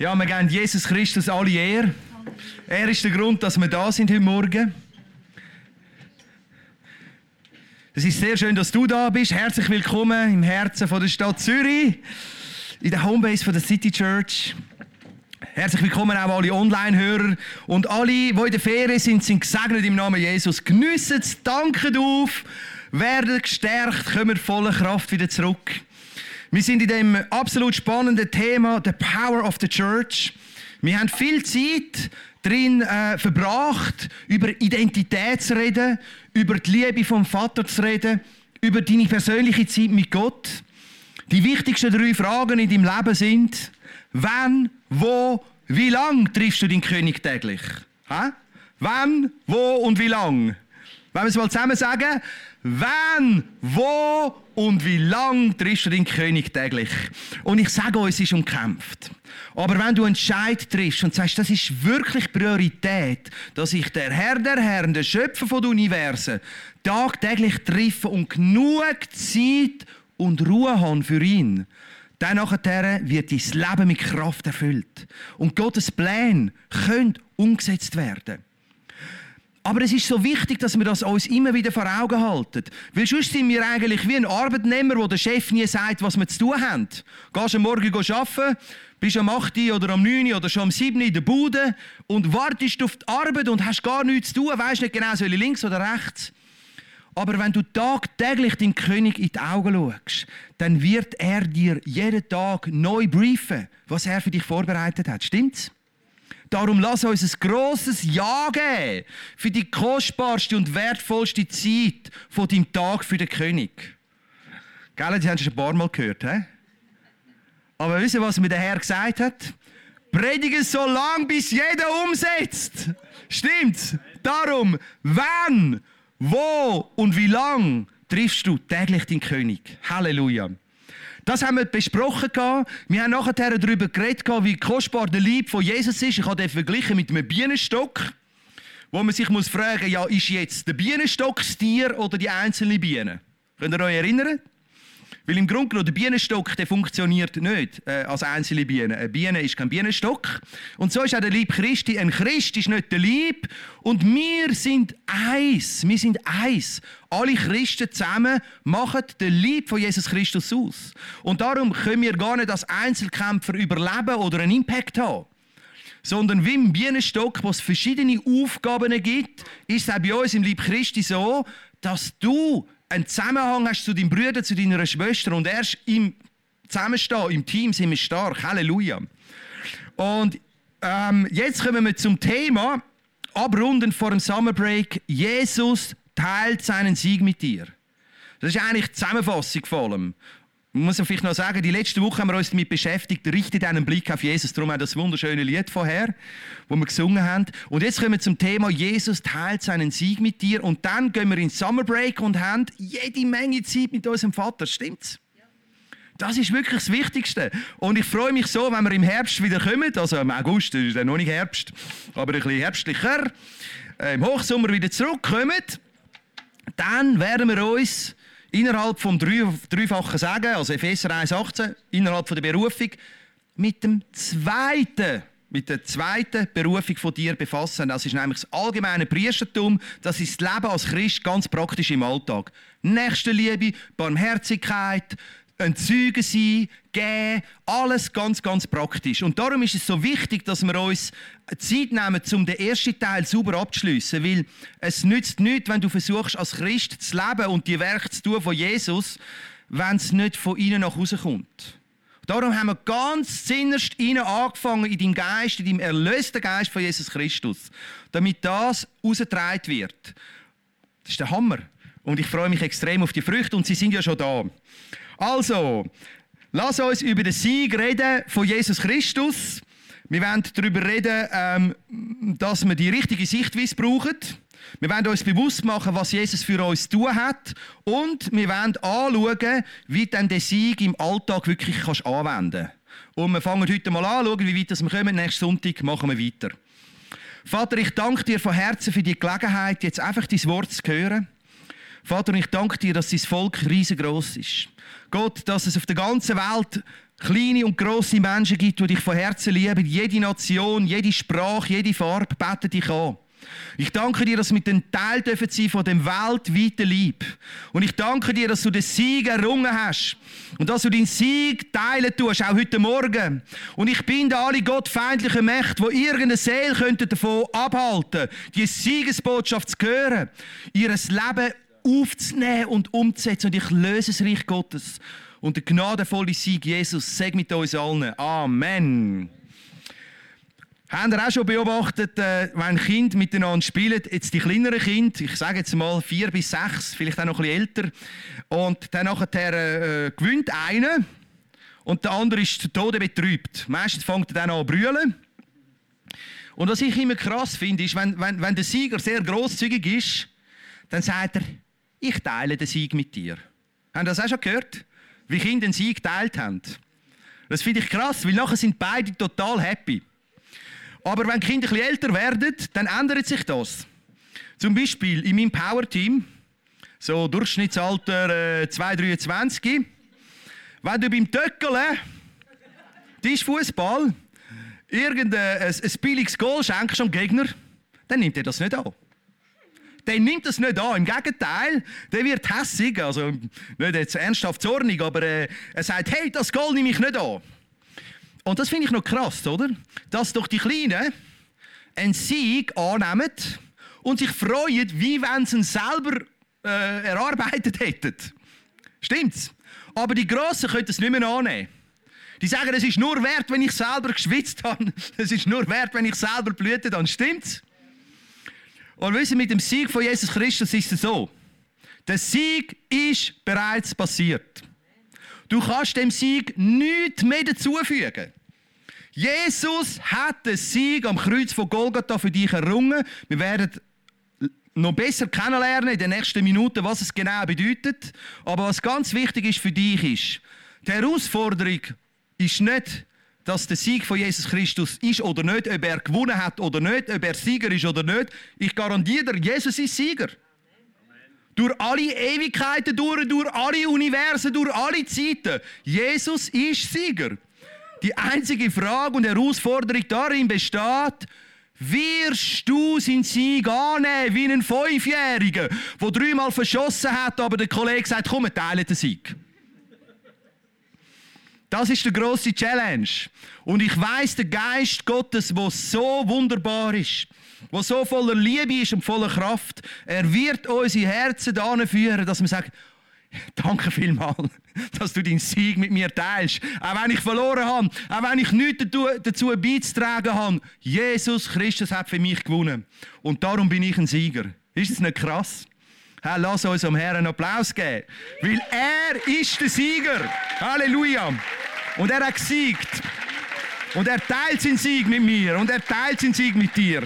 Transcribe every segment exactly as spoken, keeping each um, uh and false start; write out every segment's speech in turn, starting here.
Ja, wir geben Jesus Christus alle Ehre. Er ist der Grund, dass wir da sind heute Morgen. Es ist sehr schön, dass du da bist. Herzlich willkommen im Herzen von der Stadt Zürich, in der Homebase von der City Church. Herzlich willkommen auch alle Online-Hörer und alle, die in der Ferien sind, sind gesegnet im Namen Jesus. Geniessen es, danken auf, werden gestärkt, kommen voller Kraft wieder zurück. Wir sind in dem absolut spannenden Thema The Power of the Church. Wir haben viel Zeit drin äh, verbracht, über Identität zu reden, über die Liebe vom Vater zu reden, über deine persönliche Zeit mit Gott. Die wichtigsten drei Fragen in deinem Leben sind: Wann, wo, wie lang triffst du den König täglich? Hä? Wann, wo und wie lang? Wollen wir es mal zusammen sagen? Wann, wo und wie lang triffst du den König täglich? Und ich sage euch, es ist umkämpft. Aber wenn du einen Entscheid triffst und sagst, das ist wirklich Priorität, dass ich der Herr der Herren, der Schöpfer von den Universen, tagtäglich treffe und genug Zeit und Ruhe habe für ihn, dann nachher wird dein Leben mit Kraft erfüllt. Und Gottes Pläne können umgesetzt werden. Aber es ist so wichtig, dass wir das uns immer wieder vor Augen halten. Weil sonst sind wir eigentlich wie ein Arbeitnehmer, wo der Chef nie sagt, was wir zu tun haben. Gehst am Morgen arbeiten, bist am acht oder am neun oder schon am sieben in der Bude und wartest auf die Arbeit und hast gar nichts zu tun, weisst nicht genau, soll ich links oder rechts. Aber wenn du tagtäglich den König in die Augen schaust, dann wird er dir jeden Tag neu briefen, was er für dich vorbereitet hat. Stimmt's? Darum lass uns ein grosses Ja geben für die kostbarste und wertvollste Zeit von deinem Tag für den König. Gell, die haben schon ein paar Mal gehört, he? Aber wisst ihr, was mir der Herr gesagt hat? Predige so lang, bis jeder umsetzt. Stimmt's? Darum, wann, wo und wie lang triffst du täglich den König? Halleluja. Das haben wir besprochen. Wir haben nachher darüber geredet, wie kostbar der Lieb von Jesus ist. Ich habe den verglichen mit einem Bienenstock, wo man sich muss fragen, ja, ist jetzt der Bienenstock das Tier oder die einzelne Biene? Könnt ihr euch erinnern? Weil im Grunde genommen, der Bienenstock der funktioniert nicht äh, als einzelne Biene. Eine Biene ist kein Bienenstock. Und so ist auch der Lieb Christi. Ein Christ ist nicht der Lieb. Und wir sind eins. Wir sind eins. Alle Christen zusammen machen den Lieb von Jesus Christus aus. Und darum können wir gar nicht als Einzelkämpfer überleben oder einen Impact haben. Sondern wie im Bienenstock, wo es verschiedene Aufgaben gibt, ist es auch bei uns im Lieb Christi so, dass du einen Zusammenhang hast zu deinem Bruder, zu deiner Schwester und erst im Zusammenstehen, im Team sind wir stark. Halleluja. Und ähm, jetzt kommen wir zum Thema, abrunden vor dem Summer Break. Jesus teilt seinen Sieg mit dir. Das ist eigentlich die Zusammenfassung von allem. Man muss vielleicht noch sagen, die letzte Woche haben wir uns damit beschäftigt, richtet einen Blick auf Jesus. Darum auch das wunderschöne Lied vorher, das wir gesungen haben. Und jetzt kommen wir zum Thema, Jesus teilt seinen Sieg mit dir. Und dann gehen wir in Summer Break und haben jede Menge Zeit mit unserem Vater. Stimmt's? Ja. Das ist wirklich das Wichtigste. Und ich freue mich so, wenn wir im Herbst wieder kommen, also im August, das ist ja noch nicht Herbst, aber ein bisschen herbstlicher, äh, im Hochsommer wieder zurückkommen, dann werden wir uns innerhalb vom dreifachen Sagen, also Epheser eins achtzehn, innerhalb von der Berufung, mit dem zweiten, mit der zweiten Berufung von dir befassen. Das ist nämlich das allgemeine Priestertum, das ist das Leben als Christ ganz praktisch im Alltag. Nächstenliebe, Barmherzigkeit, ein Zeuge sein, geben, alles ganz, ganz praktisch. Und darum ist es so wichtig, dass wir uns Zeit nehmen, um den ersten Teil sauber abzuschliessen, weil es nützt nichts, wenn du versuchst, als Christ zu leben und die Werke zu tun von Jesus, wenn es nicht von innen nach Hause kommt. Darum haben wir ganz zinnerst innen angefangen in deinem Geist, in deinem erlösten Geist von Jesus Christus, damit das rausgetragen wird. Das ist der Hammer. Und ich freue mich extrem auf die Früchte und sie sind ja schon da. Also, lass uns über den Sieg reden von Jesus Christus. Wir wollen darüber reden, ähm, dass wir die richtige Sichtweise brauchen. Wir wollen uns bewusst machen, was Jesus für uns zu tun hat. Und wir wollen anschauen, wie du den Sieg im Alltag wirklich kannst anwenden kannst. Und wir fangen heute mal an, schauen, wie weit wir kommen. Nächsten Sonntag machen wir weiter. Vater, ich danke dir von Herzen für die Gelegenheit, jetzt einfach dein Wort zu hören. Vater, ich danke dir, dass dein Volk riesengroß ist. Gott, dass es auf der ganzen Welt kleine und grosse Menschen gibt, die dich von Herzen lieben. Jede Nation, jede Sprache, jede Farbe beten dich an. Ich danke dir, dass wir mit dem Teil dürfen sein von dem weltweiten Lieb. Und ich danke dir, dass du den Sieg errungen hast. Und dass du deinen Sieg teilen tust, auch heute Morgen. Und ich binde alle gottfeindlichen Mächte, die irgendeine Seele könnten davon abhalten, die Siegesbotschaft zu hören, ihr Leben aufzunehmen und umzusetzen. Und ich löse das Reich Gottes. Und der gnadenvolle Sieg Jesus, sei mit uns allen. Amen. Habt ihr auch schon beobachtet, äh, wenn Kinder miteinander spielen, jetzt die kleineren Kinder, ich sage jetzt mal vier bis sechs, vielleicht auch noch ein bisschen älter, und dann nachher äh, gewinnt einer und der andere ist zu Tode betrübt. Meistens fängt er dann an zu brüllen. Und was ich immer krass finde, ist, wenn, wenn, wenn der Sieger sehr grosszügig ist, dann sagt er, ich teile den Sieg mit dir. Habt ihr das auch schon gehört? Wie Kinder den Sieg geteilt haben. Das finde ich krass, weil nachher sind beide total happy. Aber wenn die Kinder ein bisschen älter werden, dann ändert sich das. Zum Beispiel in meinem Power-Team, so Durchschnittsalter äh, zwei dreiundzwanzig, wenn du beim Töckeln, Tischfußball, irgendein ein, ein billiges Goal schenkst am Gegner, dann nimmt er das nicht an. Der nimmt das nicht an. Im Gegenteil, der wird hässig, also nicht jetzt ernsthaft zornig, aber äh, er sagt, hey, das Goal nehme ich nicht an. Und das finde ich noch krass, oder? Dass doch die Kleinen einen Sieg annehmen und sich freuen, wie wenn sie ihn selber äh, erarbeitet hätten. Stimmt's? Aber die Grossen können es nicht mehr annehmen. Die sagen, es ist nur wert, wenn ich selber geschwitzt habe. Es ist nur wert, wenn ich selber blühtet habe. Stimmt's? Und wissen, mit dem Sieg von Jesus Christus ist es so. Der Sieg ist bereits passiert. Du kannst dem Sieg nichts mehr dazufügen. Jesus hat den Sieg am Kreuz von Golgatha für dich errungen. Wir werden noch besser kennenlernen in den nächsten Minuten, was es genau bedeutet. Aber was ganz wichtig ist für dich ist, die Herausforderung ist nicht, dass der Sieg von Jesus Christus ist oder nicht, ob er gewonnen hat oder nicht, ob er Sieger ist oder nicht. Ich garantiere dir, Jesus ist Sieger. Durch alle Ewigkeiten, durch, durch alle Universen, durch alle Zeiten. Jesus ist Sieger. Die einzige Frage und Herausforderung darin besteht, wirst du seinen Sieg annehmen wie einen Fünfjährigen, der dreimal verschossen hat, aber der Kollege sagt, komm, wir teilen den Sieg. Das ist die grosse Challenge. Und ich weiss, der Geist Gottes, der so wunderbar ist, der so voller Liebe ist und voller Kraft, er wird unsere Herzen dahin führen, dass wir sagen, danke vielmals, dass du deinen Sieg mit mir teilst. Auch wenn ich verloren habe, auch wenn ich nichts dazu beizutragen habe, Jesus Christus hat für mich gewonnen. Und darum bin ich ein Sieger. Ist das nicht krass? Hey, lass uns dem Herrn einen Applaus geben. Weil er ist der Sieger. Halleluja. Und er hat gesiegt. Und er teilt seinen Sieg mit mir. Und er teilt seinen Sieg mit dir.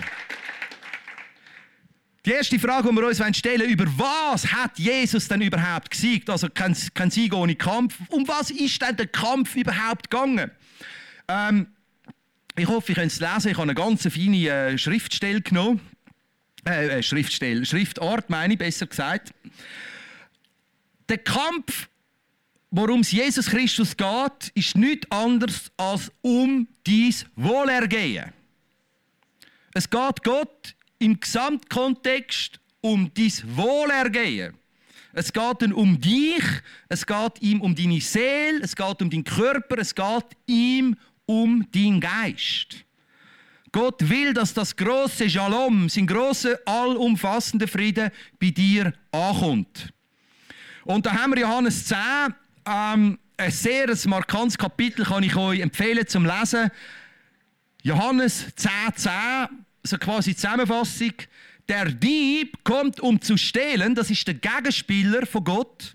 Die erste Frage, die wir uns stellen wollen, über was hat Jesus denn überhaupt gesiegt? Also kein, kein Sieg ohne Kampf. Um was ist denn der Kampf überhaupt gegangen? Ähm, ich hoffe, ich könnt es lesen. Ich habe eine ganz feine äh, Schriftstelle genommen. Äh, Schriftstelle, Schriftart meine ich, besser gesagt. Der Kampf, worum es Jesus Christus geht, ist nichts anderes als um dein Wohlergehen. Es geht Gott im Gesamtkontext um dein Wohlergehen. Es geht ihm um dich, es geht ihm um deine Seele, es geht um deinen Körper, es geht ihm um deinen Geist. Gott will, dass das große Shalom, sein grosser, allumfassender Frieden bei dir ankommt. Und da haben wir Johannes zehn, ähm, ein sehr markantes Kapitel, kann ich euch empfehlen zum Lesen. Johannes zehn, zehn, so quasi Zusammenfassung. Der Dieb kommt, um zu stehlen, das ist der Gegenspieler von Gott,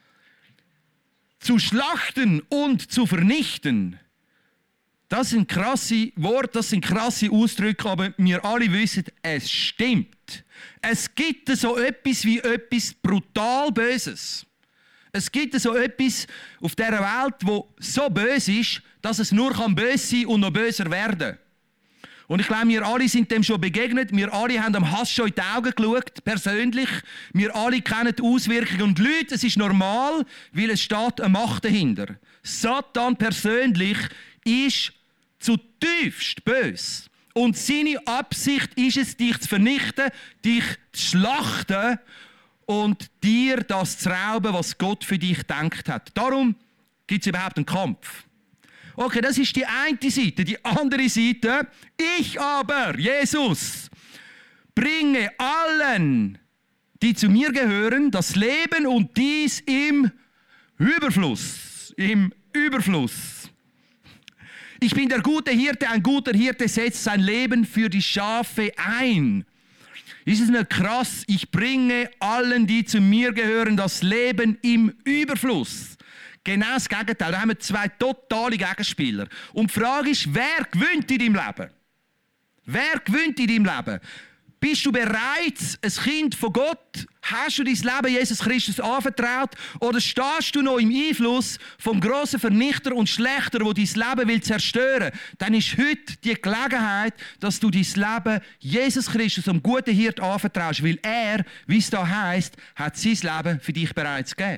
zu schlachten und zu vernichten. Das sind krasse Worte, das sind krasse Ausdrücke, aber wir alle wissen, es stimmt. Es gibt so etwas wie etwas brutal Böses. Es gibt so etwas auf dieser Welt, wo so böse ist, dass es nur böse sein und noch böser werden kann. Und ich glaube, wir alle sind dem schon begegnet. Wir alle haben dem Hass schon in die Augen geschaut, persönlich. Wir alle kennen die Auswirkungen. Und Leute, es ist normal, weil es steht eine Macht dahinter. Satan persönlich ist zutiefst böse. Und seine Absicht ist es, dich zu vernichten, dich zu schlachten und dir das zu rauben, was Gott für dich gedacht hat. Darum gibt es überhaupt einen Kampf. Okay, das ist die eine Seite. Die andere Seite, ich aber, Jesus, bringe allen, die zu mir gehören, das Leben und dies im Überfluss. Im Überfluss. Ich bin der gute Hirte, ein guter Hirte setzt sein Leben für die Schafe ein. Ist es nicht krass? Ich bringe allen, die zu mir gehören, das Leben im Überfluss. Genau das Gegenteil. Da haben wir zwei totale Gegenspieler. Und die Frage ist, wer gewinnt in deinem Leben? Wer gewinnt in deinem Leben? Bist du bereits ein Kind von Gott? Hast du dein Leben Jesus Christus anvertraut? Oder stehst du noch im Einfluss vom grossen Vernichter und Schlechter, der dein Leben will zerstören will? Dann ist heute die Gelegenheit, dass du dein Leben Jesus Christus, dem guten Hirt, anvertraust. Weil er, wie es da heisst, hat sein Leben für dich bereits gegeben.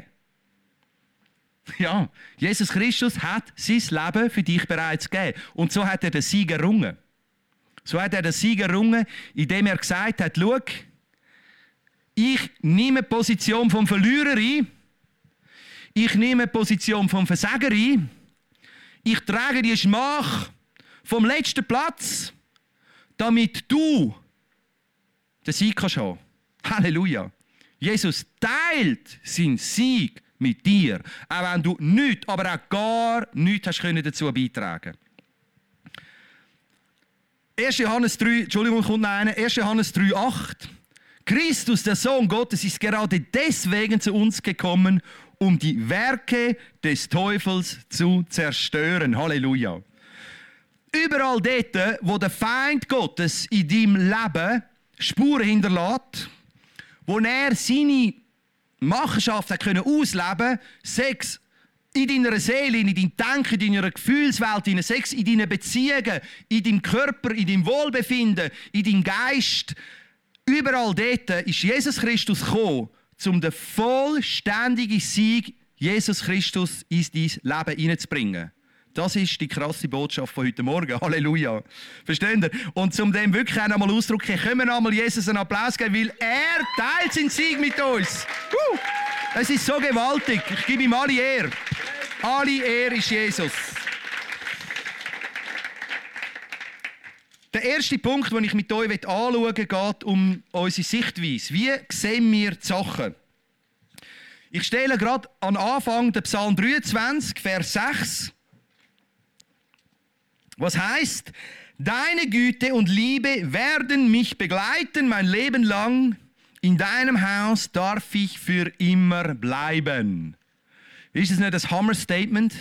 Ja, Jesus Christus hat sein Leben für dich bereits gegeben. Und so hat er den Sieg errungen. So hat er den Sieg errungen, indem er gesagt hat, schau, ich nehme die Position vom Verlierer ein, ich nehme die Position vom Versager ein, ich trage die Schmach vom letzten Platz, damit du den Sieg kannst haben. Halleluja. Jesus teilt seinen Sieg mit dir, auch wenn du nichts, aber auch gar nichts hast können dazu beitragen. erster Johannes drei, Entschuldigung, kommt noch einer. erster Johannes drei, acht. Christus, der Sohn Gottes, ist gerade deswegen zu uns gekommen, um die Werke des Teufels zu zerstören. Halleluja. Überall dort, wo der Feind Gottes in deinem Leben Spuren hinterlässt, wo er seine Machenschaft hat können ausleben, Sex in deiner Seele, in deinem Denken, in deiner Gefühlswelt, in Sex, in deinen Beziehungen, in deinem Körper, in deinem Wohlbefinden, in deinem Geist. Überall dort ist Jesus Christus gekommen, um den vollständigen Sieg Jesus Christus in dein Leben hineinzubringen. Das ist die krasse Botschaft von heute Morgen. Halleluja. Versteht ihr? Und um dem wirklich auch einmal auszudrücken, können wir einmal Jesus einen Applaus geben, weil er teilt seinen Sieg mit uns. Uh, es ist so gewaltig. Ich gebe ihm alle Ehre. Alle Ehre ist Jesus. Der erste Punkt, den ich mit euch anschauen will, geht um unsere Sichtweise. Wie sehen wir die Sachen? Ich stelle gerade an Anfang den Psalm dreiundzwanzig, Vers sechs. Was heißt, deine Güte und Liebe werden mich begleiten mein Leben lang. In deinem Haus darf ich für immer bleiben. Ist das nicht ein Hammer-Statement?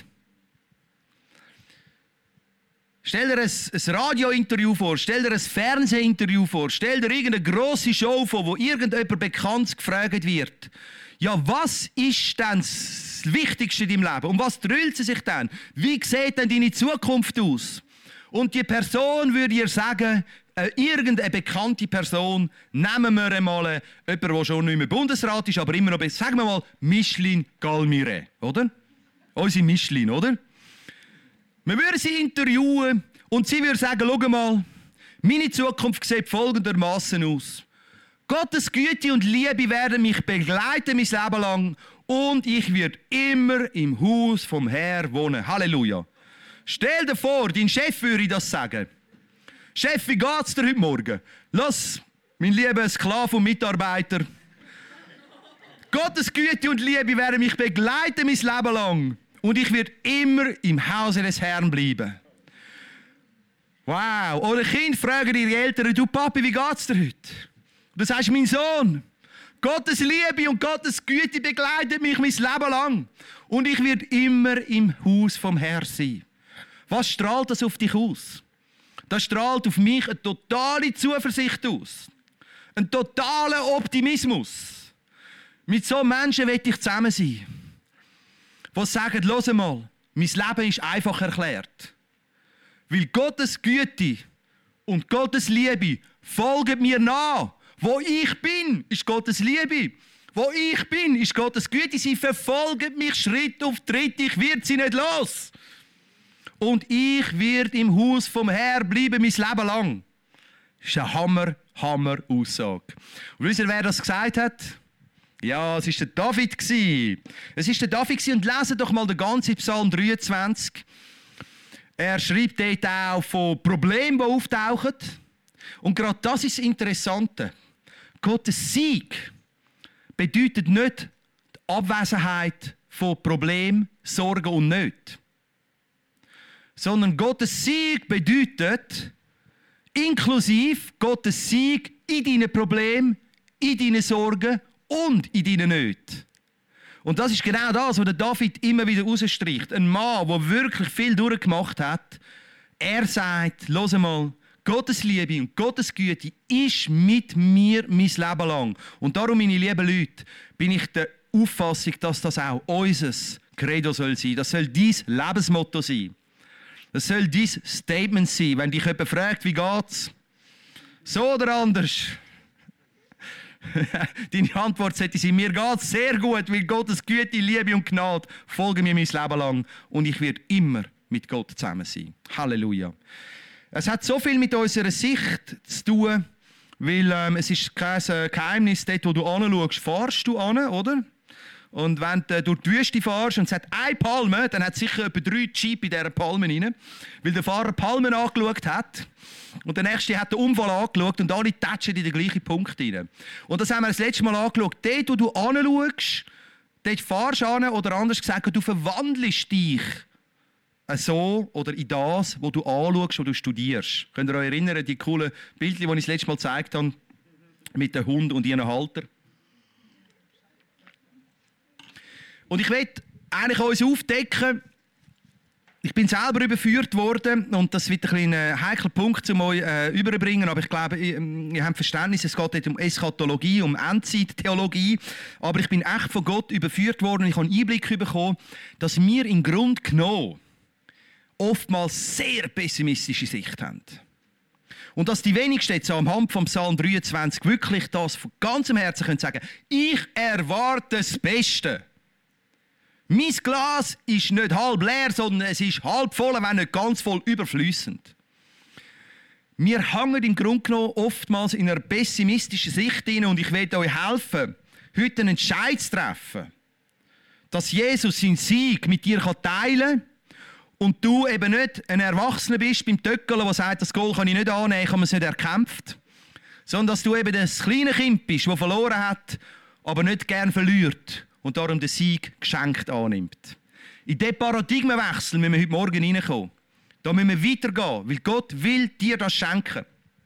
Stell dir ein, ein Radiointerview vor, stell dir ein Fernsehinterview vor, stell dir irgendeine grosse Show vor, wo irgendjemand bekannt gefragt wird. Ja, was ist denn das Wichtigste in deinem Leben? Um was drüllt sie sich denn? Wie sieht denn deine Zukunft aus? Und die Person würde ihr sagen, äh, irgendeine bekannte Person, nehmen wir einmal jemanden, der schon nicht mehr Bundesrat ist, aber immer noch besser, sagen wir mal Micheline Galmire, oder? Unsere Micheline, oder? Wir würden sie interviewen und sie würde sagen, schau mal, meine Zukunft sieht folgendermaßen aus. Gottes Güte und Liebe werden mich begleiten mein Leben lang und ich werde immer im Haus vom Herrn wohnen. Halleluja. Stell dir vor, dein Chef würde das sagen. Chef, wie geht's dir heute Morgen? Lass, mein lieber Sklave und Mitarbeiter, Gottes Güte und Liebe werden mich begleiten mein Leben lang und ich werde immer im Hause des Herrn bleiben. Wow. Oder Kinder fragen ihre Eltern, du Papi, wie geht's dir heute? Du sagst, mein Sohn, Gottes Liebe und Gottes Güte begleitet mich mein Leben lang und ich werde immer im Haus vom Herrn sein. Was strahlt das auf dich aus? Das strahlt auf mich eine totale Zuversicht aus. Ein totaler Optimismus. Mit so Menschen will ich zusammen sein. Die sagen, hör mal, mein Leben ist einfach erklärt. Weil Gottes Güte und Gottes Liebe folgen mir nach. Wo ich bin, ist Gottes Liebe. Wo ich bin, ist Gottes Güte. Sie verfolgen mich Schritt auf Tritt. Ich werde sie nicht los. Und ich werde im Haus vom Herrn bleiben, mein Leben lang. Das ist eine Hammer, Hammer Aussage. Und wisst ihr, wer das gesagt hat? Ja, es war der David. Es war der David und lesen doch mal den ganzen Psalm dreiundzwanzig. Er schreibt dort auch von Problemen, die auftauchen. Und gerade das ist das Interessante. Gottes Sieg bedeutet nicht die Abwesenheit von Problemen, Sorgen und Nöten. Sondern Gottes Sieg bedeutet, inklusive Gottes Sieg in deinen Problemen, in deinen Sorgen und in deinen Nöten. Und das ist genau das, was der David immer wieder rausstreicht. Ein Mann, der wirklich viel durchgemacht hat. Er sagt, hör mal, Gottes Liebe und Gottes Güte ist mit mir mein Leben lang. Und darum, meine lieben Leute, bin ich der Auffassung, dass das auch unser Credo soll sein. Das soll dein Lebensmotto sein. Das soll dein Statement sein. Wenn dich jemand fragt, wie geht's? So oder anders? Deine Antwort sollte sein, mir geht's sehr gut, weil Gottes Güte, Liebe und Gnade folgen mir mein Leben lang. Und ich werde immer mit Gott zusammen sein. Halleluja. Es hat so viel mit unserer Sicht zu tun, weil ähm, es ist kein Geheimnis, dort wo du anschaust, fahrst du an, oder? Und wenn du durch die Wüste fährst und es hat eine Palme, dann hat es sicher etwa drei Jeep in dieser Palme rein, weil der Fahrer Palmen angeschaut hat. Und der Nächste hat den Unfall angeschaut und alle tätschen in den gleichen Punkt rein. Und das haben wir das letzte Mal angeschaut. Dort, wo du anschaust, dort fahrst du an, oder anders gesagt, du verwandelst dich so oder in das, wo du anschaust, wo du studierst. Könnt ihr euch erinnern, die coolen Bildchen, die ich das letzte Mal gezeigt habe, mit dem Hund und ihren Halter? Und ich will eigentlich uns aufdecken, ich bin selber überführt worden und das wird ein kleiner heikler Punkt, um euch äh, überbringen, aber ich glaube, ihr, ihr habt Verständnis, es geht nicht um Eschatologie, um Endzeittheologie, aber ich bin echt von Gott überführt worden und ich habe einen Einblick bekommen, dass wir im Grunde genommen oftmals sehr pessimistische Sicht haben. Und dass die wenigsten jetzt am Hand vom Psalm dreiundzwanzig wirklich das von ganzem Herzen können sagen, ich erwarte das Beste. Mein Glas ist nicht halb leer, sondern es ist halb voll, wenn nicht ganz voll überfließend. Wir hängen im Grunde genommen oftmals in einer pessimistischen Sicht rein und ich werde euch helfen, heute einen Entscheid zu treffen, dass Jesus seinen Sieg mit dir teilen kann und du eben nicht ein Erwachsener bist beim Töckeln, der sagt, das Goal kann ich nicht annehmen, ich habe es nicht erkämpft, sondern dass du eben das kleine Kind bist, das verloren hat, aber nicht gern verliert. Und darum den Sieg geschenkt annimmt. In diesen Paradigmenwechsel müssen wir heute Morgen hineinkommen. Da müssen wir weitergehen, weil Gott will dir das schenken.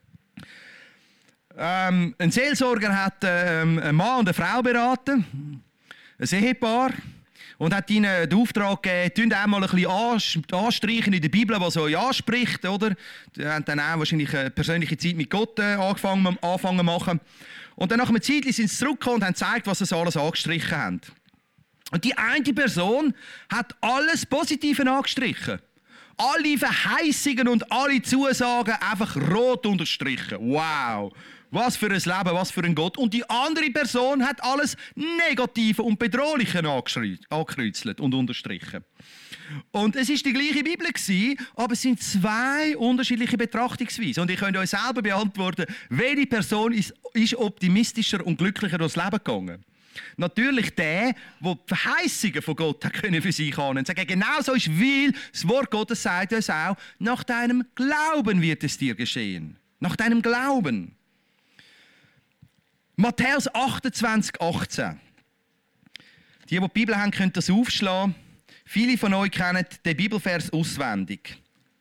Ähm, ein Seelsorger hat ähm, einen Mann und eine Frau beraten, ein Ehepaar, und hat ihnen den Auftrag gegeben, tun einmal ein bisschen anstreichen in der Bibel, was euch anspricht, oder? Die haben dann auch wahrscheinlich eine persönliche Zeit mit Gott äh, angefangen, angefangen machen. Und dann nach einer Zeit sind sie zurückgekommen und haben gezeigt, was sie alles angestrichen haben. Und die eine Person hat alles Positive angestrichen. Alle Verheißungen und alle Zusagen einfach rot unterstrichen. Wow! Was für ein Leben, was für ein Gott. Und die andere Person hat alles Negative und Bedrohliche angekreuzelt und unterstrichen. Und es war die gleiche Bibel, aber es sind zwei unterschiedliche Betrachtungsweisen. Und ihr könnt euch selber beantworten, welche Person ist, ist optimistischer und glücklicher durchs Leben gegangen. Natürlich der, der die Verheißungen von Gott hat können für sich annehmen. Und sagen, genau so ist, weil das Wort Gottes sagt uns auch, nach deinem Glauben wird es dir geschehen. Nach deinem Glauben. Matthäus achtundzwanzig, achtzehn. Die, die die Bibel haben, können das aufschlagen. Viele von euch kennen den Bibelvers auswendig.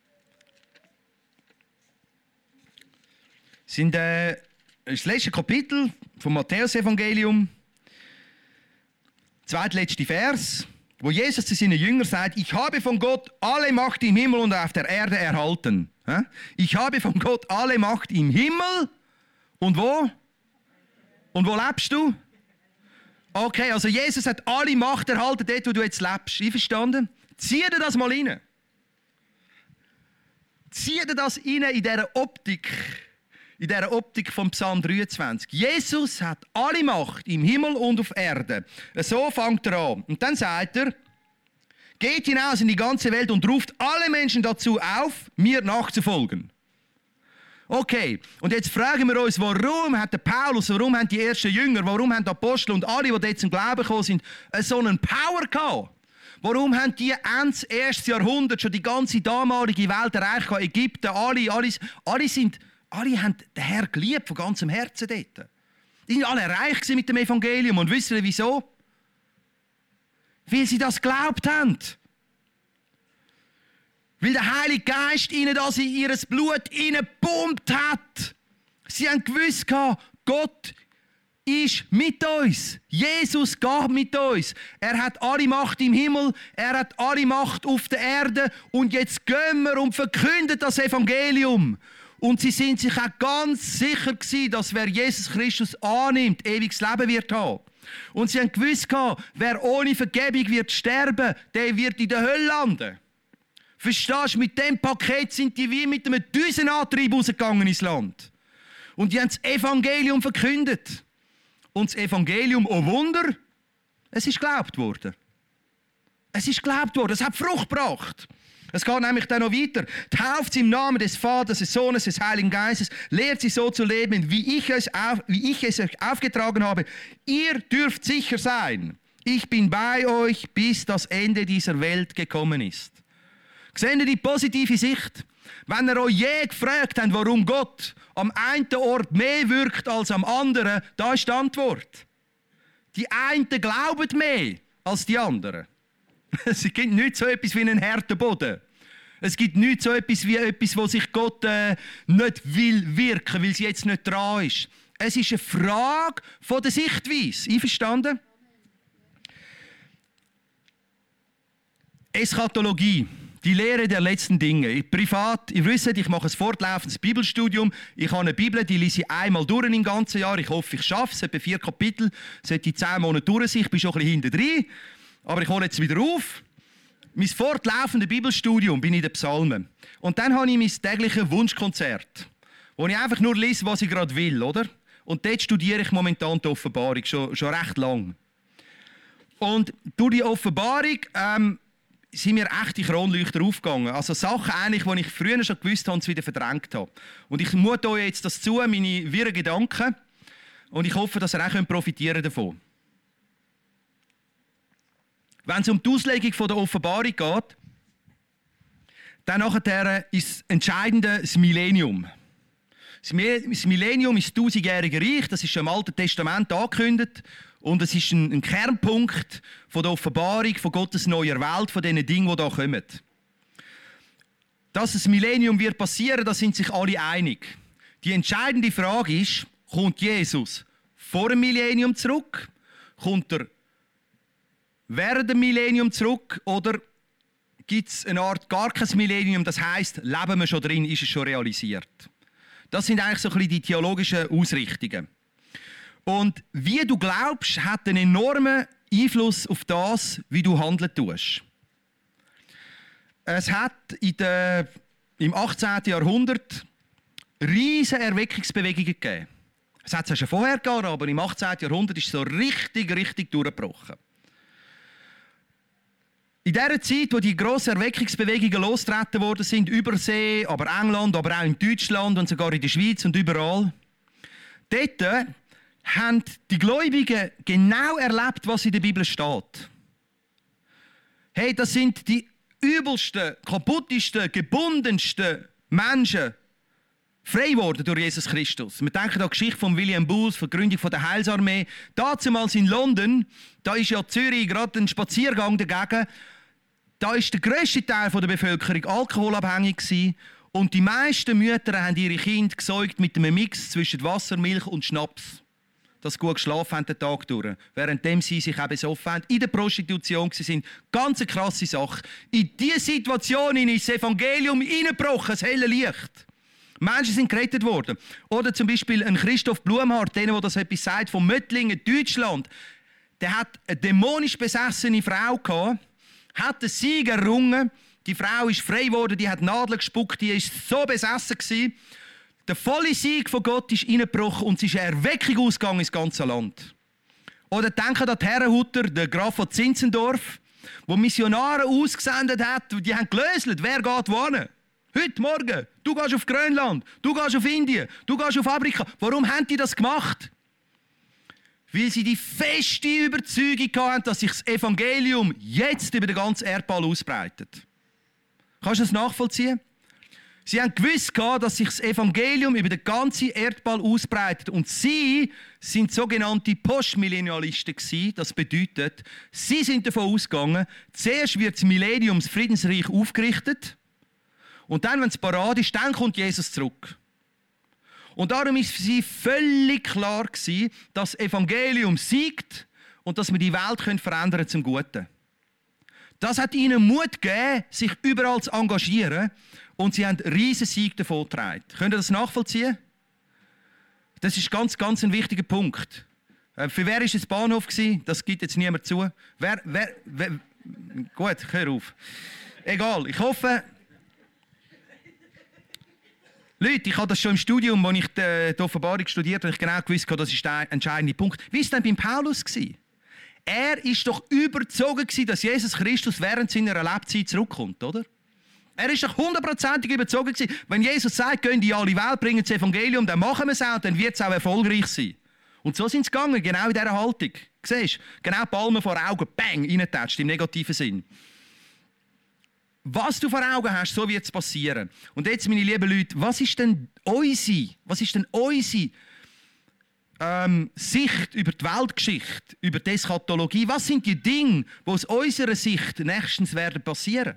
Das sind, äh, das letzte Kapitel vom Matthäus-Evangelium. Zweitletzte Vers, wo Jesus zu seinen Jüngern sagt, ich habe von Gott alle Macht im Himmel und auf der Erde erhalten. Ich habe von Gott alle Macht im Himmel und wo? Und wo lebst du? Okay, also Jesus hat alle Macht erhalten, dort wo du jetzt lebst. Einverstanden? Zieh dir das mal rein. Zieh dir das rein in dieser Optik, in dieser Optik vom Psalm dreiundzwanzig. Jesus hat alle Macht im Himmel und auf Erde. So fängt er an. Und dann sagt er, geht hinaus in die ganze Welt und ruft alle Menschen dazu auf, mir nachzufolgen. Okay, und jetzt fragen wir uns, warum hat der Paulus, warum haben die ersten Jünger, warum haben die Apostel und alle, die dort zum Glauben gekommen sind, so einen Power gehabt? Warum haben die Ende erstes Jahrhundert schon die ganze damalige Welt erreicht, Ägypten, alle, alle, alle, sind, alle haben den Herrn geliebt, von ganzem Herzen dort. Die sind alle reich mit dem Evangelium. Und wisst ihr wieso? Weil sie das geglaubt haben. Weil der Heilige Geist ihnen das in ihr Blut hineingepumpt hat. Sie haben gewusst, Gott ist mit uns. Jesus geht mit uns. Er hat alle Macht im Himmel, er hat alle Macht auf der Erde. Und jetzt gehen wir und verkünden das Evangelium. Und sie sind sich auch ganz sicher gewesen, dass wer Jesus Christus annimmt, ewiges Leben wird haben. Und sie haben gewusst, wer ohne Vergebung wird sterben, der wird in der Hölle landen. Verstehst du, mit dem Paket sind die wie mit einem Düsenantrieb rausgegangen ins Land. Und die haben das Evangelium verkündet. Und das Evangelium, oh Wunder, es ist geglaubt worden. Es ist geglaubt worden, es hat Frucht gebracht. Es geht nämlich dann noch weiter. Tauft sie im Namen des Vaters, des Sohnes, des Heiligen Geistes, lehrt sie so zu leben, wie ich es, auf, wie ich es euch aufgetragen habe. Ihr dürft sicher sein, ich bin bei euch, bis das Ende dieser Welt gekommen ist. Seht ihr die positive Sicht? Wenn ihr euch je gefragt habt, warum Gott am einen Ort mehr wirkt als am anderen, da ist die Antwort. Die einen glauben mehr als die anderen. Es gibt nicht so etwas wie einen harten Boden. Es gibt nicht so etwas wie etwas, wo sich Gott äh, nicht will wirken, weil es jetzt nicht dran ist. Es ist eine Frage von der Sichtweise. Einverstanden? Eschatologie. Die Lehre der letzten Dinge. Privat, ihr wisst, ich mache ein fortlaufendes Bibelstudium. Ich habe eine Bibel, die lese ich einmal durch im ganzen Jahr. Ich hoffe, ich schaffe es. Etwa vier Kapitel. Sollte zehn Monate durch sein. Ich bin schon ein bisschen hinten drin. Aber ich hole jetzt wieder auf. Mein fortlaufendes Bibelstudium bin ich in den Psalmen. Und dann habe ich mein tägliches Wunschkonzert, wo ich einfach nur lese, was ich gerade will, oder? Und dort studiere ich momentan die Offenbarung, schon, schon recht lang. Und durch die Offenbarung ähm, sind mir echte Kronleuchter aufgegangen. Also Sachen eigentlich, die ich früher schon gewusst habe und wieder verdrängt habe. Und ich mute euch jetzt das zu, meine wirren Gedanken. Und ich hoffe, dass ihr auch profitieren davon. Wenn es um die Auslegung der Offenbarung geht, dann nachher ist das Entscheidende das Millennium. Das Millennium ist das tausendjährige Reich, das ist schon im Alten Testament angekündigt. Und es ist ein, ein Kernpunkt von der Offenbarung von Gottes neuer Welt, von diesen Dingen, die da kommen. Dass das Millennium wird passieren, da sind sich alle einig. Die entscheidende Frage ist, kommt Jesus vor dem Millennium zurück? Kommt er während dem Millennium zurück? Oder gibt es eine Art gar kein Millennium? Das heisst, leben wir schon drin, ist es schon realisiert? Das sind eigentlich so ein bisschen die theologischen Ausrichtungen. Und wie du glaubst, hat einen enormen Einfluss auf das, wie du handeln tust. Es hat in der, im achtzehnten Jahrhundert riesige Erweckungsbewegungen gegeben. Es hat es ja schon vorher gegeben, aber im achtzehnten Jahrhundert ist es so richtig, richtig durchgebrochen. In der Zeit, wo die grossen Erweckungsbewegungen losgetreten worden sind, Übersee, aber England, aber auch in Deutschland und sogar in der Schweiz und überall, dort haben die Gläubigen genau erlebt, was in der Bibel steht. Hey, das sind die übelsten, kaputtesten, gebundensten Menschen frei geworden durch Jesus Christus. Wir denken an die Geschichte von William Booth, von der Gründung der Heilsarmee. Damals in London, da ist ja Zürich gerade ein Spaziergang dagegen, da ist der grösste Teil der Bevölkerung alkoholabhängig gewesen. Und die meisten Mütter haben ihre Kinder gesäugt mit einem Mix zwischen Wasser, Milch und Schnaps. Dass sie gut geschlafen haben den Tag durch. Währenddem sie sich eben besoffen haben, in der Prostitution waren. Ganz eine krasse Sache. In diese Situation ist das Evangelium hineingebrochen, das helle Licht. Menschen sind gerettet worden. Oder zum Beispiel ein Christoph Blumhardt, der, der das etwas sagt, von Möttlingen, Deutschland. Der hat eine dämonisch besessene Frau gehabt, hat den Sieg errungen. Die Frau ist frei geworden, die hat Nadeln gespuckt, die ist so besessen gewesen. Der volle Sieg von Gott ist reingebrochen und es ist eine Erweckung ausgegangen ins ganze Land. Oder denken an die Herrenhuter, der Graf von Zinzendorf, wo Missionare ausgesendet hat, die haben gelöselt, wer geht wohin. Heute Morgen, du gehst auf Grönland, du gehst auf Indien, du gehst auf Afrika. Warum haben die das gemacht? Weil sie die feste Überzeugung hatten, dass sich das Evangelium jetzt über den ganzen Erdball ausbreitet. Kannst du das nachvollziehen? Sie haben gewusst, dass sich das Evangelium über den ganzen Erdball ausbreitet. Und sie sind sogenannte Postmillennialisten gewesen. Das bedeutet, sie sind davon ausgegangen, zuerst wird das Millennium, das Friedensreich, aufgerichtet. Und dann, wenn es parat ist, dann kommt Jesus zurück. Und darum ist für sie völlig klar gewesen, dass das Evangelium siegt und dass wir die Welt verändern können zum Guten. Das hat ihnen Mut gegeben, sich überall zu engagieren. Und sie haben einen riesen Sieg davongetragen. Könnt ihr das nachvollziehen? Das ist ganz, ganz ein wichtiger Punkt. Für wer war es Bahnhof? Das gibt jetzt niemand zu. Wer, wer, wer, gut, hör auf. Egal, ich hoffe... Leute, ich habe das schon im Studium, als ich die Offenbarung studiert habe, ich genau gewusst, das ist der entscheidende Punkt. Wie war es denn beim Paulus? Er war doch überzogen, dass Jesus Christus während seiner Lebzeit zurückkommt, oder? Er war doch hundertprozentig überzogen. Wenn Jesus sagt, gehen in alle Welt, bringen das Evangelium, dann machen wir es auch, dann wird es auch erfolgreich sein. Und so sind sie gegangen, genau in dieser Haltung. Siehst du? Genau Palmen vor Augen, bang, reingetatscht, im negativen Sinn. Was du vor Augen hast, so wird es passieren. Und jetzt, meine lieben Leute, was ist denn unsere, was ist denn unsere ähm, Sicht über die Weltgeschichte, über die Eschatologie? Was sind die Dinge, die aus unserer Sicht nächstens werden passieren?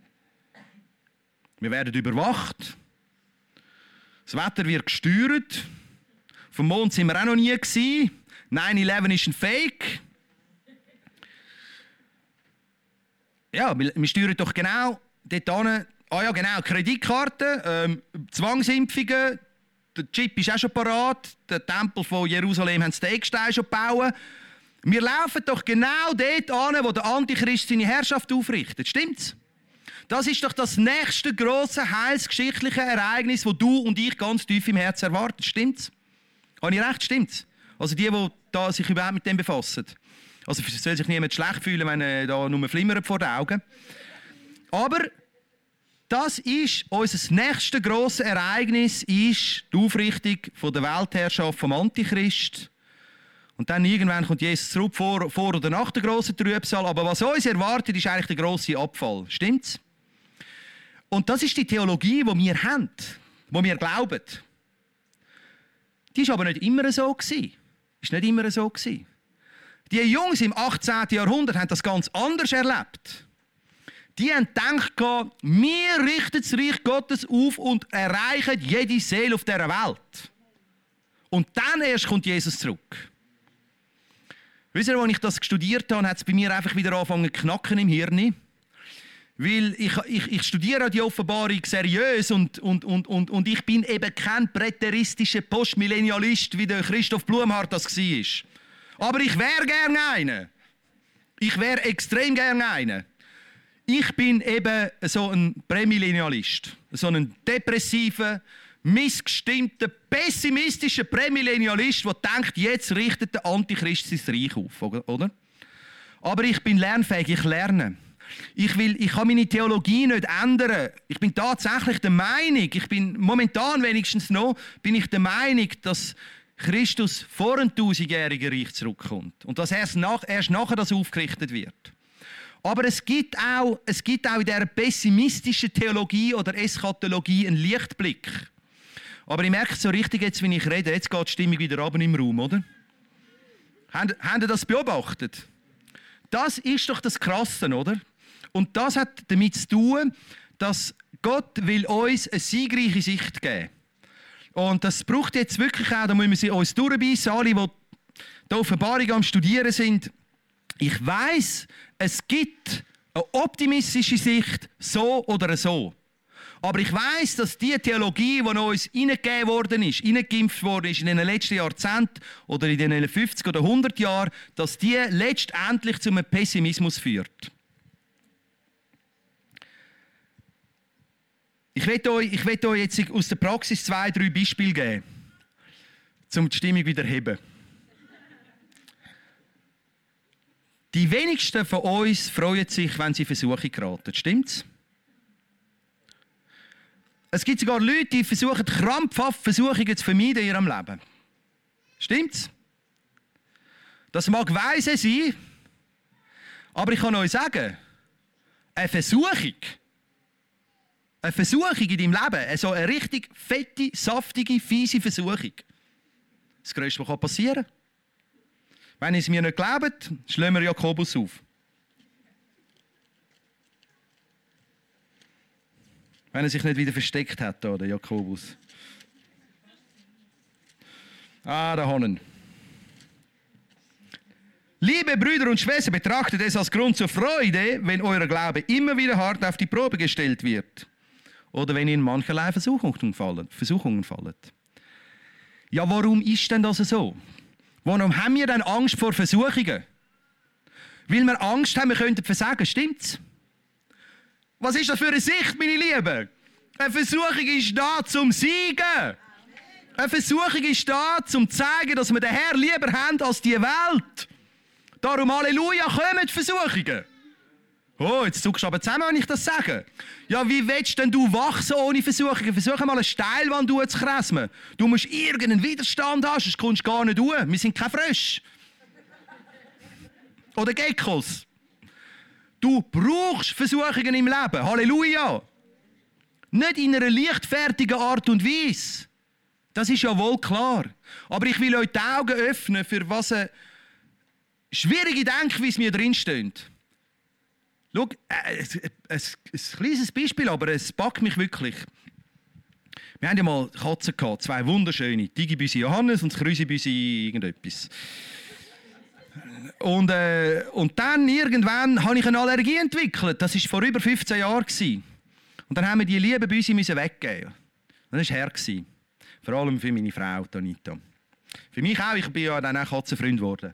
Wir werden überwacht. Das Wetter wird gesteuert. Vom Mond sind wir auch noch nie gewesen. neun elf ist ein Fake. Ja, wir steuern doch genau dort hin. Ah ja, genau, Kreditkarten, ähm, Zwangsimpfungen, der Chip ist auch schon parat, der Tempel von Jerusalem haben sie den Eckstein schon gebaut. Wir laufen doch genau dort hin, wo der Antichrist seine Herrschaft aufrichtet. Stimmt's? Das ist doch das nächste grosse heilsgeschichtliche Ereignis, das du und ich ganz tief im Herzen erwarten. Stimmt's? Habe ich recht? Stimmt's? Also die, die da sich überhaupt mit dem befassen. Also es soll sich niemand schlecht fühlen, wenn er da nur flimmert vor den Augen. Aber das ist unser nächstes grosses Ereignis, ist die Aufrichtung von der Weltherrschaft vom Antichrist. Und dann irgendwann kommt Jesus zurück, vor, vor oder nach der grossen Trübsal. Aber was uns erwartet, ist eigentlich der grosse Abfall. Stimmt's? Und das ist die Theologie, die wir haben, die wir glauben. Die war aber nicht immer so gewesen. Ist nicht immer so gewesen. Die Jungs im achtzehnten Jahrhundert haben das ganz anders erlebt. Die haben gedacht, wir richten das Reich Gottes auf und erreichen jede Seele auf dieser Welt. Und dann erst kommt Jesus zurück. Wisst ihr, als ich das studiert habe, hat es bei mir einfach wieder angefangen zu knacken im Hirn. Weil ich, ich, ich studiere die Offenbarung seriös und, und, und, und, und ich bin eben kein präteristischer Postmillennialist, wie der Christoph Blumhardt das war. Aber ich wäre gerne einer. Ich wäre extrem gerne einer. Ich bin eben so ein Prämillennialist. So ein depressiver, missgestimmter, pessimistischer Prämillennialist, der denkt, jetzt richtet der Antichrist sein Reich auf. Oder? Aber ich bin lernfähig, ich lerne. Ich, will, ich kann meine Theologie nicht ändern. Ich bin tatsächlich der Meinung, ich bin momentan wenigstens noch, bin ich der Meinung, dass Christus vor einem tausendjährigen Reich zurückkommt. Und dass erst, nach, erst nachher das aufgerichtet wird. Aber es gibt, auch, es gibt auch in dieser pessimistischen Theologie oder Eschatologie einen Lichtblick. Aber ich merke so richtig jetzt, wenn ich rede, jetzt geht die Stimmung wieder runter im Raum, oder? Habt ihr das beobachtet? Das ist doch das Krasse, oder? Und das hat damit zu tun, dass Gott will uns eine siegreiche Sicht geben. Und das braucht jetzt wirklich auch, da müssen wir sie uns durchbeissen, alle, die die Offenbarung am Studieren sind. Ich weiss, es gibt eine optimistische Sicht, so oder so. Aber ich weiss, dass die Theologie, die uns hineingegeben worden ist, hineingeimpft worden ist in den letzten Jahrzehnten oder in den fünfzig oder hundert Jahren, dass die letztendlich zu einem Pessimismus führt. Ich werde euch, ich werde euch jetzt aus der Praxis zwei, drei Beispiele geben, um die Stimmung wieder zu heben. Die wenigsten von uns freuen sich, wenn sie in Versuchung geraten. Stimmt's? Es gibt sogar Leute, die versuchen, krampfhaft Versuchungen zu vermeiden in ihrem Leben. Stimmt's? Das mag weise sein, aber ich kann euch sagen, eine Versuchung, eine Versuchung in deinem Leben, also eine richtig fette, saftige, fiese Versuchung, das Größte, was passieren kann. Wenn ihr es mir nicht glaubt, schlagen wir Jakobus auf. Wenn er sich nicht wieder versteckt hat, da, der Jakobus. Ah, da haben wir. Liebe Brüder und Schwestern, betrachtet es als Grund zur Freude, wenn euer Glaube immer wieder hart auf die Probe gestellt wird. Oder wenn ihr in mancherlei Versuchungen fallen, Versuchungen fallet. Ja, warum ist denn das so? Warum haben wir denn Angst vor Versuchungen? Weil wir Angst haben, wir könnten versagen, stimmt's? Was ist das für eine Sicht, meine Lieben? Eine Versuchung ist da zum Siegen. Eine Versuchung ist da zum zeigen, dass wir den Herrn lieber haben als die Welt. Darum, Halleluja, kommen Versuchungen. Oh, jetzt zuckst du aber zusammen, wenn ich das sage. Ja, wie willst denn du wachsen ohne Versuchungen? Versuch mal eine Steilwand zu krassen. Du musst irgendeinen Widerstand haben, sonst kommst du gar nicht durch. Wir sind kein Frösche. Oder Geckos. Du brauchst Versuchungen im Leben. Halleluja. Nicht in einer leichtfertigen Art und Weise. Das ist ja wohl klar. Aber ich will euch die Augen öffnen, für was eine schwierige Denkweise mir drinsteht. Schau, äh, ein, ein, ein kleines Beispiel, aber es packt mich wirklich. Wir haben ja mal Katzen gehabt, zwei wunderschöne. Digibüsi Johannes und das Krüsibüsi irgendetwas. Und, äh, und dann irgendwann habe ich eine Allergie entwickelt. Das war vor über fünfzehn Jahren. Und dann haben wir die lieben Büsi weggegeben. Das war Herr. Vor allem für meine Frau, Anita. Für mich auch, ich bin ja dann auch Katzenfreund geworden.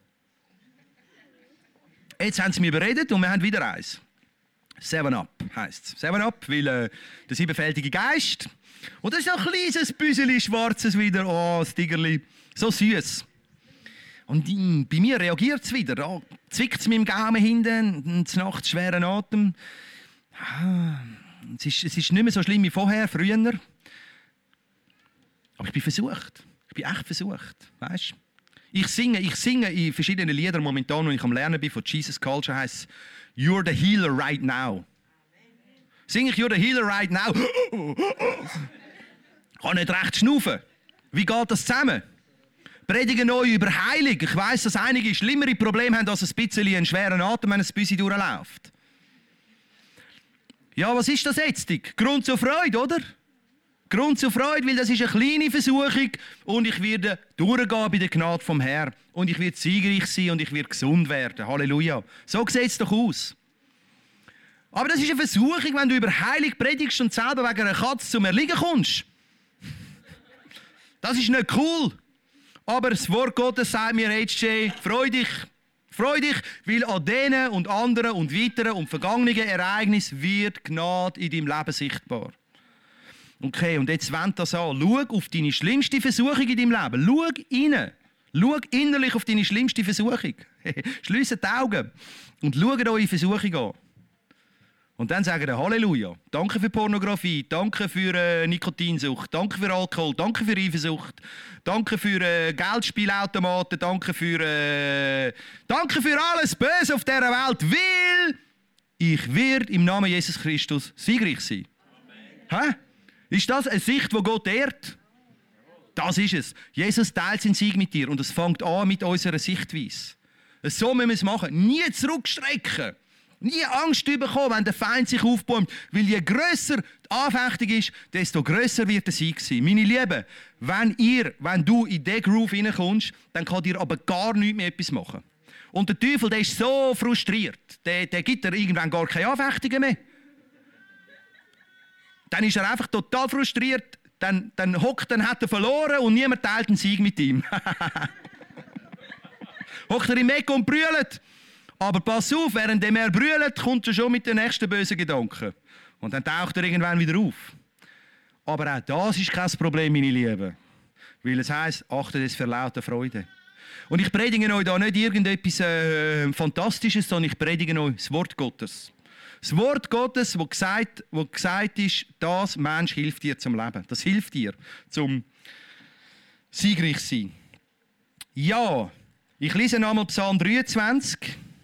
Jetzt haben sie mich überredet und wir haben wieder eins. Seven Up heisst es. Seven Up, weil äh, der siebenfältige Geist. Und das ist ein kleines Büseli, schwarzes wieder. Oh, das Tigerli. So süß. Und äh, bei mir reagiert es wieder. Oh, zwickt es mir im Gaumen hinten, nachts schweren Atem. Ah, es, ist, es ist nicht mehr so schlimm wie vorher, früher. Aber ich bin versucht. Ich bin echt versucht. Weißt? Ich singe, ich singe in verschiedenen Liedern momentan, wenn ich am Lernen bin von Jesus Culture, heisst You're the healer right now. Singe ich You're the healer right now? Ich kann nicht recht schnaufen. Wie geht das zusammen? Predigen euch über Heilung. Ich weiss, dass einige schlimmere Probleme haben als ein bisschen einen schweren Atem, wenn ein bisschen durchläuft. Ja, was ist das jetzt? Grund zur Freude, oder? Grund zur Freude, weil das ist eine kleine Versuchung und ich werde durchgehen bei der Gnade vom Herrn. Und ich werde siegreich sein und ich werde gesund werden. Halleluja. So sieht es doch aus. Aber das ist eine Versuchung, wenn du über Heilung predigst und selber wegen einer Katze zum Erliegen kommst. Das ist nicht cool. Aber das Wort Gottes sagt mir, H J, freu dich. Freu dich, weil an denen und anderen und weiteren und vergangenen Ereignissen wird Gnade in deinem Leben sichtbar. Okay, und jetzt wend das an. Schau auf deine schlimmste Versuchung in deinem Leben. Schau rein. Schau innerlich auf deine schlimmste Versuchung. Schließt die Augen und schaut eure Versuchung an. Und dann sagen wir Halleluja. Danke für Pornografie, danke für äh, Nikotinsucht, danke für Alkohol, danke für Eifersucht, danke für äh, Geldspielautomaten, danke für, äh, danke für alles Böse auf dieser Welt, weil ich werde im Namen Jesus Christus siegreich sein. Hä? Ist das eine Sicht, die Gott ehrt? Das ist es. Jesus teilt seinen Sieg mit dir und es fängt an mit unserer Sichtweise. So müssen wir es machen. Nie zurückstrecken. Nie Angst bekommen, wenn der Feind sich aufbäumt. Weil je grösser die Anfechtung ist, desto grösser wird der Sieg sein. Meine Lieben, wenn, ihr, wenn du in diesen Groove hineinkommst, dann kann dir aber gar nichts mehr etwas machen. Und der Teufel, der ist so frustriert. Der, der gibt dir irgendwann gar keine Anfechtungen mehr. Dann ist er einfach total frustriert, dann, dann hockt, dann hat er verloren und niemand teilt den Sieg mit ihm. Hockt er im Eck und brüllt. Aber pass auf, während er brüllt, kommt er schon mit den nächsten bösen Gedanken. Und dann taucht er irgendwann wieder auf. Aber auch das ist kein Problem, meine Lieben. Weil es heisst, achtet es für lauter Freude. Und ich predige euch da nicht irgendetwas äh, Fantastisches, sondern ich predige euch das Wort Gottes. Das Wort Gottes, wo gesagt, wo gesagt ist, das Mensch hilft dir zum Leben. Das hilft dir zum siegreich sein. Ja, ich lese nochmal Psalm dreiundzwanzig.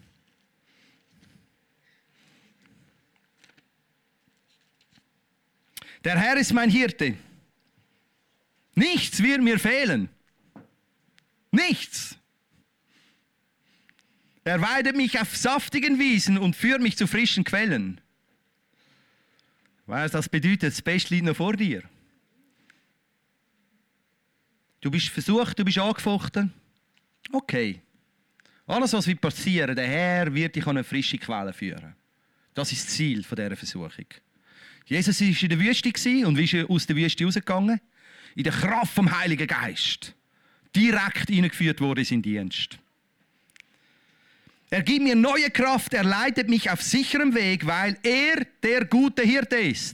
Der Herr ist mein Hirte. Nichts wird mir fehlen. Nichts. Er weidet mich auf saftigen Wiesen und führt mich zu frischen Quellen. Weißt du, das bedeutet, das Beste liegt noch vor dir. Du bist versucht, du bist angefochten. Okay. Alles, was wird passieren, der Herr wird dich an eine frische Quelle führen. Das ist das Ziel dieser Versuchung. Jesus war in der Wüste und wie ist er aus der Wüste rausgegangen? In der Kraft vom Heiligen Geist. Direkt hineingeführt wurde in seinen Dienst. Er gibt mir neue Kraft, er leitet mich auf sicherem Weg, weil er der gute Hirte ist.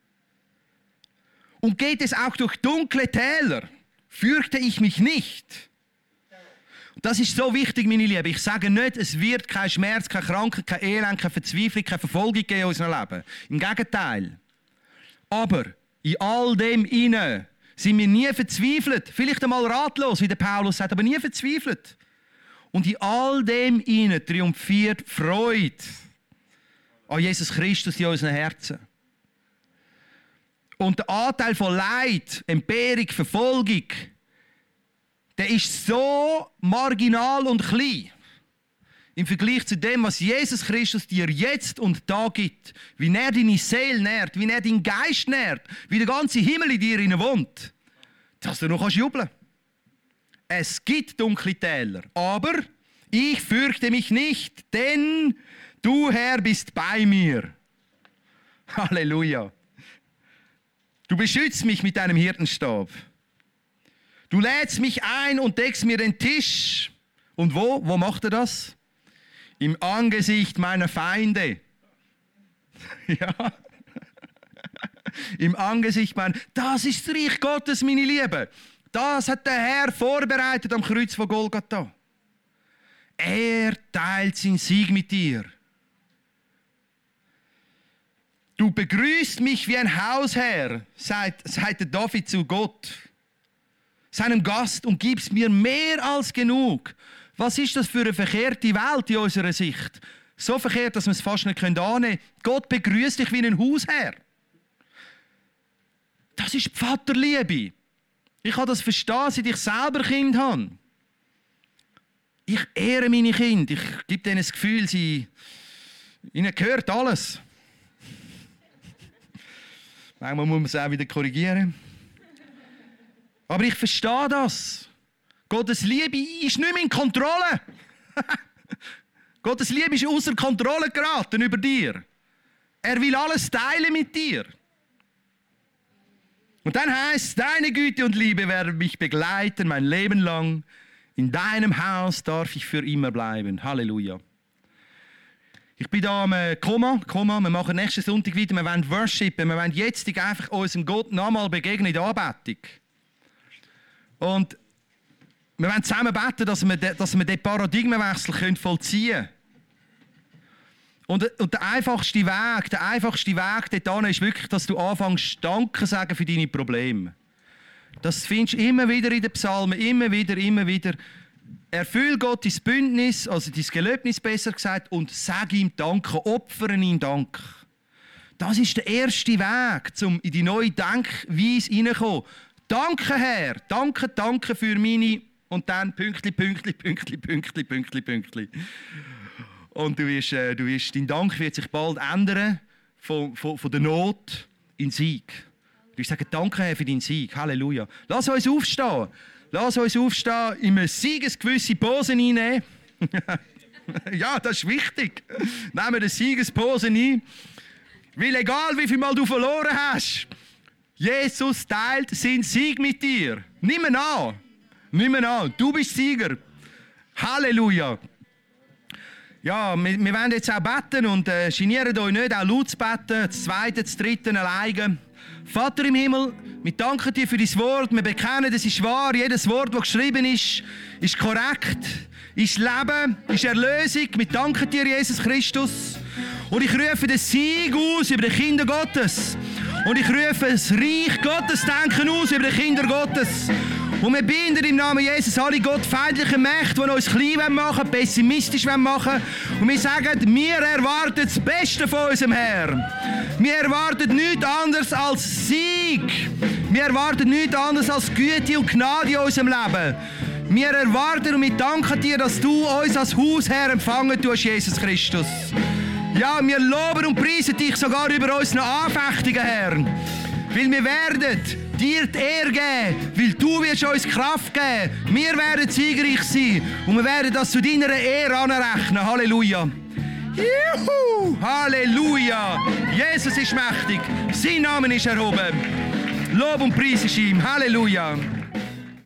Und geht es auch durch dunkle Täler, fürchte ich mich nicht. Das ist so wichtig, meine Lieben. Ich sage nicht, es wird kein Schmerz, keine Krankheit, kein Elend, keine Verzweiflung, keine Verfolgung geben in unserem Leben. Im Gegenteil. Aber in all dem inne sind wir nie verzweifelt. Vielleicht einmal ratlos, wie der Paulus sagt, aber nie verzweifelt. Und in all dem inne triumphiert Freude an Jesus Christus in unseren Herzen. Und der Anteil von Leid, Entbehrung, Verfolgung, der ist so marginal und klein im Vergleich zu dem, was Jesus Christus dir jetzt und da gibt. Wie er deine Seele nährt, wie er deinen Geist nährt, wie der ganze Himmel in dir wohnt, dass du noch jubeln kannst. Es gibt dunkle Täler, aber ich fürchte mich nicht, denn du, Herr, bist bei mir. Halleluja. Du beschützt mich mit deinem Hirtenstab. Du lädst mich ein und deckst mir den Tisch. Und wo? Wo macht er das? Im Angesicht meiner Feinde. Ja. Im Angesicht meiner... Das ist das Reich Gottes, meine Lieben. Das hat der Herr vorbereitet am Kreuz von Golgatha. Er teilt seinen Sieg mit dir. Du begrüßt mich wie ein Hausherr, sagt, sagt der David zu Gott, seinem Gast, und gibst mir mehr als genug. Was ist das für eine verkehrte Welt in unserer Sicht? So verkehrt, dass wir es fast nicht annehmen können. Gott begrüßt dich wie ein Hausherr. Das ist die Vaterliebe. Ich kann das verstehen, seit ich selber Kind habe. Ich ehre meine Kinder. Ich gebe denen das Gefühl, sie, ihnen gehört alles. Manchmal muss man es auch wieder korrigieren. Aber ich verstehe das. Gottes Liebe ist nicht mehr in Kontrolle. Gottes Liebe ist außer Kontrolle geraten über dir. Er will alles teilen mit dir. Und dann heißt, deine Güte und Liebe werden mich begleiten mein Leben lang. In deinem Haus darf ich für immer bleiben. Halleluja. Ich bin da am Komma, Komma. Wir machen nächsten Sonntag wieder. Wir wollen worshipen. Wir wollen jetzt einfach unserem Gott nochmal begegnen in der Anbetung. Und wir wollen zusammen beten, dass wir, dass wir diesen Paradigmenwechsel vollziehen können. Und, und der einfachste Weg, der einfachste Weg dorthin ist wirklich, dass du anfängst, Danke zu sagen für deine Probleme. Das findest du immer wieder in den Psalmen, immer wieder, immer wieder. Erfüll Gott dein Bündnis, also dein Gelöbnis besser gesagt, und sag ihm Danke, opfere ihm Dank. Das ist der erste Weg, um in die neue Denkweise hineinzukommen. Danke, Herr, danke, danke für meine... Und dann Pünktli, Pünktli, Pünktli, Pünktli, Pünktli, Pünktli. Und du wirst, äh, du wirst, dein Dank wird sich bald ändern, von, von, von der Not in Sieg. Du wirst sagen, danke, Herr, für deinen Sieg. Halleluja. Lass uns aufstehen. Lass uns aufstehen, in eine siegesgewisse Pose einnehmen. Ja, das ist wichtig. Nehmen wir eine Siegespose ein. Weil egal, wie viel Mal du verloren hast, Jesus teilt seinen Sieg mit dir. Nimm ihn an. Nimm ihn an. Du bist Sieger. Halleluja. Ja, wir, wir wollen jetzt auch beten und äh, genieren euch nicht, auch laut zu beten. Das zweite, das dritte alleine. Vater im Himmel, wir danken dir für dein Wort. Wir bekennen, es ist wahr. Jedes Wort, das geschrieben ist, ist korrekt, ist Leben, ist Erlösung. Wir danken dir, Jesus Christus. Und ich rufe den Sieg aus über die Kinder Gottes. Und ich rufe das Reich Gottes Denken aus über die Kinder Gottes. Und wir binden im Namen Jesus alle gottfeindlichen Mächte, die uns klein machen wollen, pessimistisch machen wollen. Und wir sagen, wir erwarten das Beste von unserem Herrn. Wir erwarten nichts anderes als Sieg. Wir erwarten nichts anderes als Güte und Gnade in unserem Leben. Wir erwarten und wir danken dir, dass du uns als Hausherr empfangen tust, Jesus Christus. Ja, wir loben und preisen dich sogar über unsere Anfechtungen, Herr. Weil wir werden dir die Ehre geben, weil du wirst uns Kraft geben. Wir werden siegreich sein und wir werden das zu deiner Ehre anrechnen. Halleluja. Juhu! Halleluja! Jesus ist mächtig. Sein Name ist erhoben. Lob und Preis ist ihm. Halleluja.